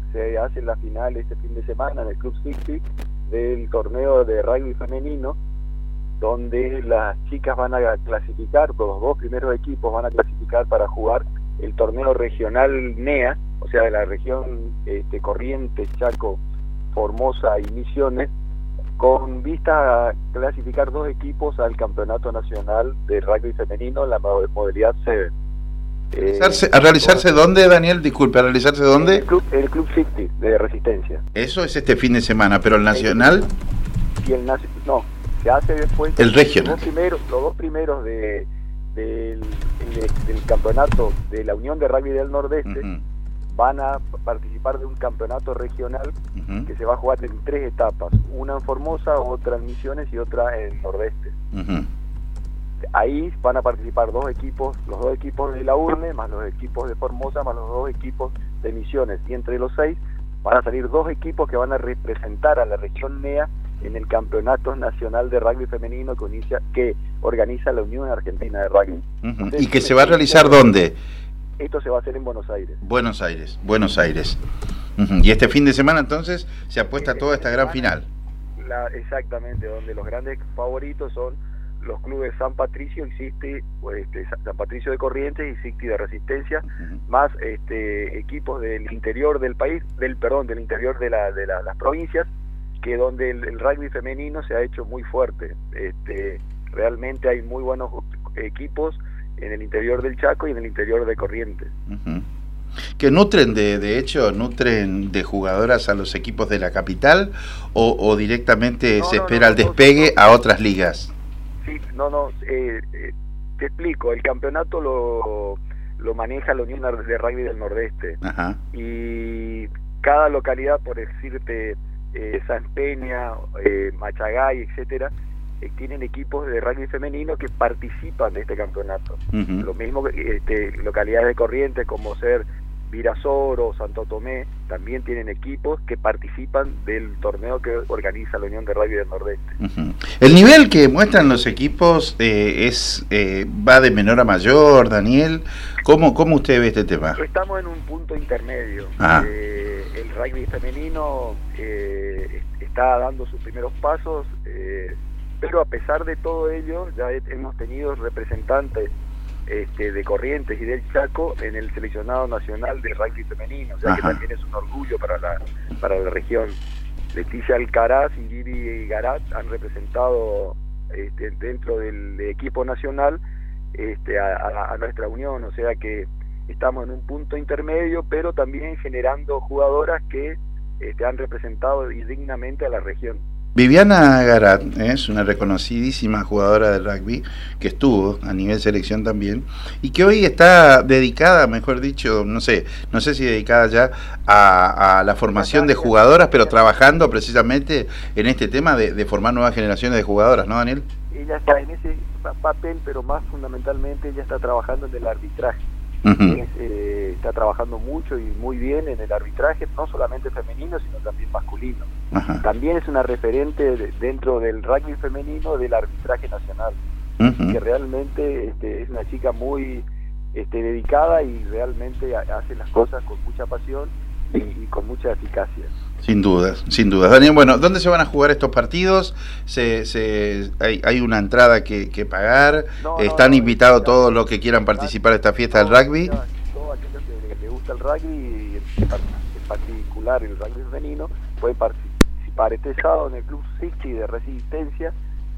se hace la final este fin de semana en el Club 60 del torneo de rugby femenino, donde las chicas van a clasificar, los dos primeros equipos van a clasificar para jugar el torneo regional NEA, o sea, de la región Corrientes, Chaco, Formosa y Misiones, con vista a clasificar dos equipos al Campeonato Nacional de Rugby Femenino en la modalidad 7. ¿A realizarse dónde, Daniel? Disculpe, ¿a realizarse dónde? El Club 60 de Resistencia. Eso es este fin de semana, pero el nacional... Y el no, se hace después... El regional. Los dos primeros del campeonato de la Unión de Rugby del Nordeste van a participar de un campeonato regional que se va a jugar en 3 etapas, una en Formosa, otra en Misiones y otra en Nordeste. Ahí van a participar dos equipos, los dos equipos de la URNE, más los equipos de Formosa, más los dos equipos de Misiones, y entre los 6 van a salir dos equipos que van a representar a la región NEA en el Campeonato Nacional de Rugby Femenino que organiza la Unión Argentina de Rugby. ¿Y que se va a realizar dónde? Esto se va a hacer en Buenos Aires. Buenos Aires. Y este fin de semana entonces se apuesta a toda esta gran final. Exactamente, donde los grandes favoritos son los clubes San Patricio y SICTI, San Patricio de Corrientes y SICTI de Resistencia, más equipos del interior del país, del interior de las provincias, que donde el rugby femenino se ha hecho muy fuerte. Realmente hay muy buenos equipos en el interior del Chaco y en el interior de Corrientes. Que nutren de hecho de jugadoras a los equipos de la capital o directamente se espera el despegue a otras ligas. Sí, te explico, el campeonato lo maneja la Unión de Rugby del Nordeste. Y cada localidad, por decirte, San Peña, Machagay, etcétera, tienen equipos de rugby femenino que participan de este campeonato. Lo mismo que localidades de Corrientes como ser Virasoro o Santo Tomé también tienen equipos que participan del torneo que organiza la Unión de Rugby del Nordeste. El nivel que muestran los equipos va de menor a mayor, Daniel. ¿Cómo usted ve este tema? Estamos en un punto intermedio. El rugby femenino está dando sus primeros pasos, pero a pesar de todo ello ya hemos tenido representantes de Corrientes y del Chaco en el seleccionado nacional de rugby femenino, o sea que también es un orgullo para la región. Leticia Alcaraz y Vivi Garat han representado dentro del equipo nacional a nuestra unión, o sea que estamos en un punto intermedio, pero también generando jugadoras que han representado dignamente a la región. Viviana Garat es una reconocidísima jugadora de rugby que estuvo a nivel selección también y que hoy está dedicada, mejor dicho, no sé si dedicada ya a la formación de jugadoras, pero trabajando precisamente en este tema de formar nuevas generaciones de jugadoras, ¿no, Daniel? Ella está en ese papel, pero más fundamentalmente ella está trabajando en el arbitraje. Está trabajando mucho y muy bien en el arbitraje, no solamente femenino, sino también masculino. También es una referente dentro del rugby femenino del arbitraje nacional, que realmente es una chica muy dedicada y realmente hace las cosas con mucha pasión y con mucha eficacia. Sin dudas. Daniel, bueno, ¿dónde se van a jugar estos partidos? ¿Hay una entrada que pagar? ¿Están invitados todos los que quieran participar de esta fiesta del rugby? Todos aquellos que les gusta el rugby, en particular el rugby femenino, pueden participar este sábado en el Club 60 de Resistencia,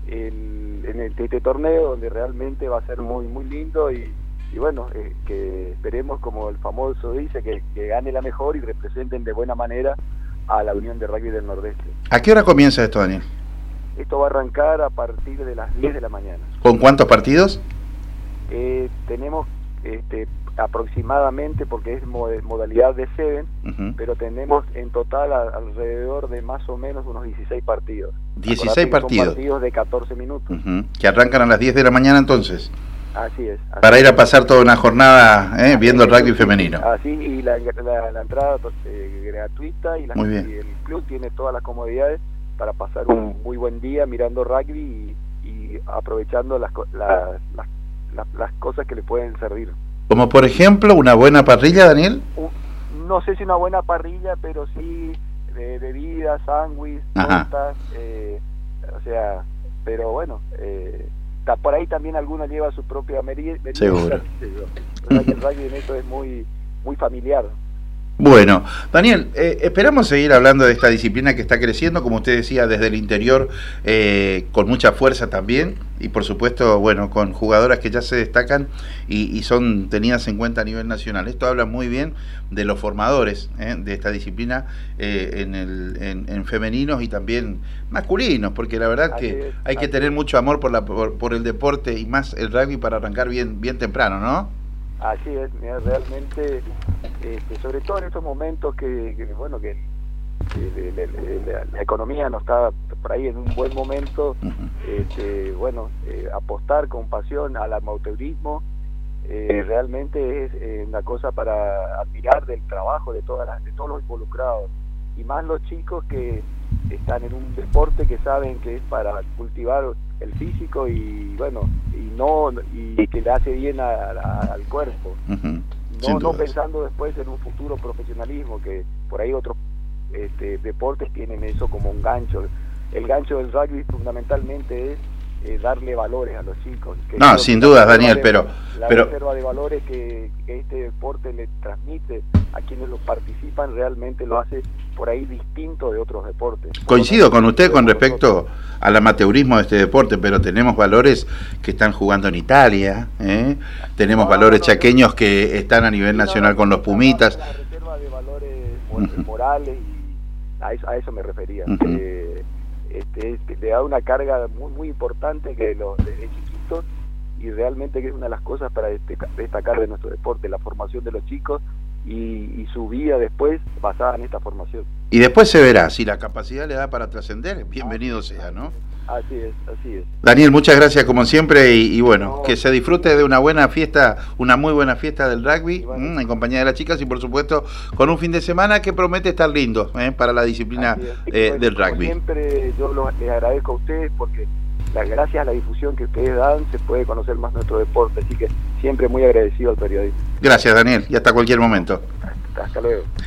en este torneo, donde realmente va a ser muy, muy lindo y bueno, que esperemos, como el famoso dice, que gane la mejor y representen de buena manera a la Unión de Rugby del Nordeste. ¿A qué hora comienza esto, Daniel? Esto va a arrancar a partir de las 10 de la mañana. ¿Con cuántos partidos? Tenemos aproximadamente, porque es modalidad de 7, pero tenemos en total alrededor de más o menos unos 16 partidos. 16 partidos. Son partidos de 14 minutos. Que arrancan a las 10 de la mañana entonces. Así es. Para ir a pasar toda una jornada viendo el rugby femenino. Así, y la entrada gratuita y el club tiene todas las comodidades para pasar un muy buen día mirando rugby y aprovechando las cosas que le pueden servir. Como por ejemplo una buena parrilla, Daniel. no sé si una buena parrilla, pero sí bebidas, sándwich, tortas, o sea, pero bueno, por ahí también alguno lleva su propia merienda. Seguro. O sea que el rugby en eso es muy familiar. Bueno, Daniel, esperamos seguir hablando de esta disciplina que está creciendo, como usted decía, desde el interior, con mucha fuerza también, y por supuesto, bueno, con jugadoras que ya se destacan y son tenidas en cuenta a nivel nacional. Esto habla muy bien de los formadores de esta disciplina en femeninos y también masculinos, porque la verdad que hay que tener mucho amor por el deporte y más el rugby para arrancar bien temprano, ¿no? Así es, realmente, sobre todo en estos momentos que la economía no está por ahí en un buen momento, apostar con pasión al amateurismo realmente es una cosa para admirar del trabajo de todos los involucrados, y más los chicos que están en un deporte que saben que es para cultivar el físico y que le hace bien al cuerpo, no pensando después en un futuro profesionalismo, que por ahí otros deportes tienen eso como un gancho. El gancho del rugby fundamentalmente es darle valores a los chicos. No, sin duda, Daniel, pero reserva de valores que este deporte le transmite a quienes lo participan realmente lo hace por ahí distinto de otros deportes. Coincido con usted con respecto al amateurismo de este deporte, pero tenemos valores que están jugando en Italia, tenemos valores chaqueños que están a nivel nacional con los Pumitas. La reserva de valores morales, y a eso me refería. Le da una carga muy importante que desde chiquitos, y realmente que es una de las cosas para destacar de nuestro deporte, la formación de los chicos y su vida después basada en esta formación. Y después se verá, si la capacidad le da para trascender, bienvenido sea, ¿no? Así es. Daniel, muchas gracias como siempre, y bueno, que se disfrute de una buena fiesta, una muy buena fiesta del rugby, en compañía de las chicas, y por supuesto con un fin de semana que promete estar lindo para la disciplina del rugby. Como siempre, yo les agradezco a ustedes porque gracias a la difusión que ustedes dan se puede conocer más nuestro deporte, así que siempre muy agradecido al periodismo. Gracias, Daniel, y hasta cualquier momento. Hasta luego.